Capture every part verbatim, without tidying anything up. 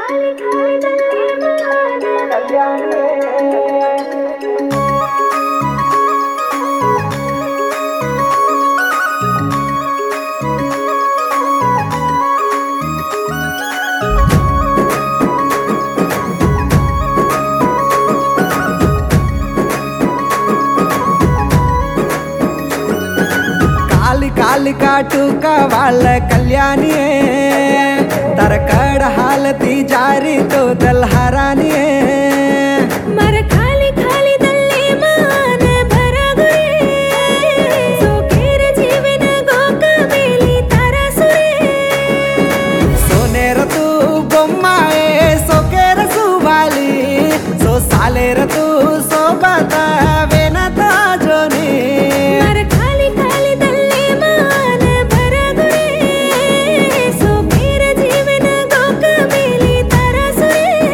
काली काटू का वाल कल्याणी तरकड़ हालती जारी तो दलहरानी मर खाली खाली दल्ले मान भरगुरे सोकेर जीवन गोक मेली तारा सुरे सोने रतु गोम्माए सोकेर सुवाली सो साले रतु सोबता वेनता जोनी मर खाली खाली दल्ले मान भरगुरे सोकेर जीवन गोक मेली तारा सुरे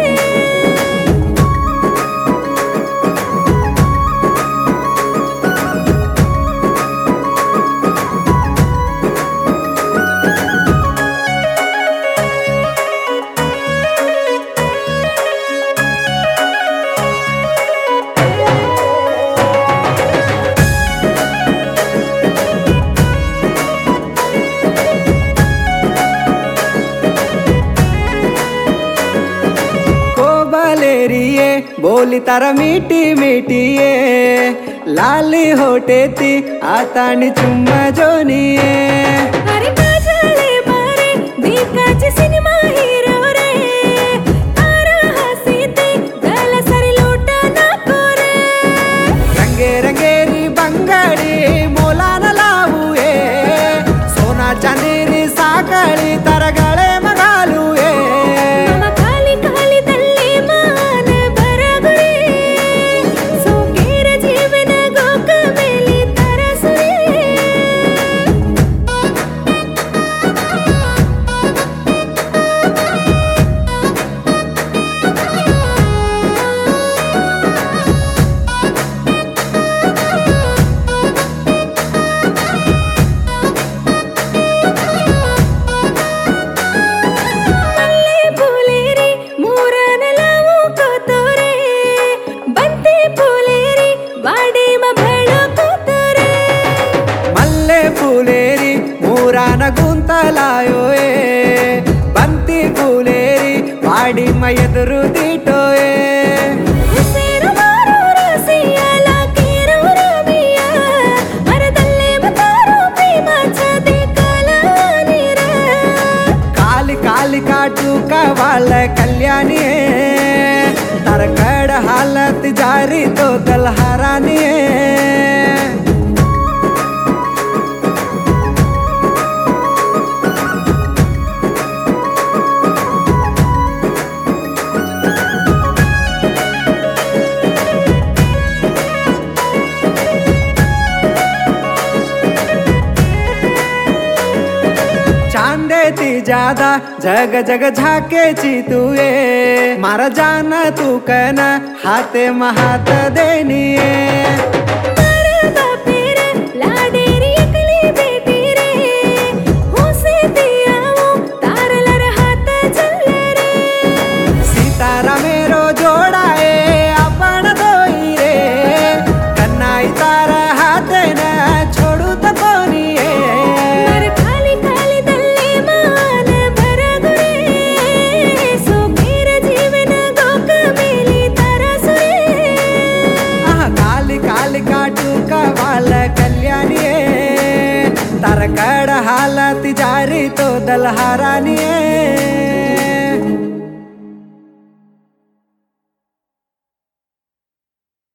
लेरिए बोली तारा मीठी मीठिए लाली होटेती आतानी चुम्मा जोनिए अरे काजले मारे बीकाचे सिनेमा हीरो रे तारा हसीते गल सरी लोटा ना कोरे रंगे रंगेरी बंगाड़ी मोलान लावुए सोना चांदीनी साकळी तरगळे मगालुए मम खाली खाली दल्ले मान भरगुरे सोकेर जीवन गोक मेली तारा सुरे मल्ले पूलेरी ಮೂರನ ಲಾವು ಕೋತೋರೆ ಬಂತೆ ಪೂಲೇರಿ ವಾಡಿ ಮ ಬೆಳೋ ಕೋತೋರೆ ಮಲ್ಲೆ ಪೂಲೇರಿ ಮೂರಾನ ಗುಂತಲಾಯೋಯೆ ಬಂತಿ ಪೂಲೇರಿ ವಾಡಿ ಮಯದುರು ದೀಟೋಯೆ ಹುಸೇರು ಮಾರೋ ರಸಿಯಲ ಕೇರೋ ರಬಿಯ ಮರದಲ್ಲೇ ಮತಾರೋ ಪ್ರೇಮ ಚದೆ ಕಲಾನಿರ काली काली काटू का वाल कल्याणी तरकड़ हालत जारी तो दलहरानी चांदे ती ज्यादा जग जग झाके चितुए मारा जाना तू कहना हाथे महात देनिए मर बापेर लाडेरी अकली बेटी रे होसे दियाओ तारलर हाथ चल रे सीतारा मेरो जोड़ाए अपन दोई रे कन्नाई तारा हाथे न छोड़ू तो कोनिए मर खाली खाली दल्ले मान भरगुरे सोकेर जीवन गोक मेली तारा सुरे आह काली काली काटू का वाल कल्याणी तरकड़ हालत जारी तो दलहरानी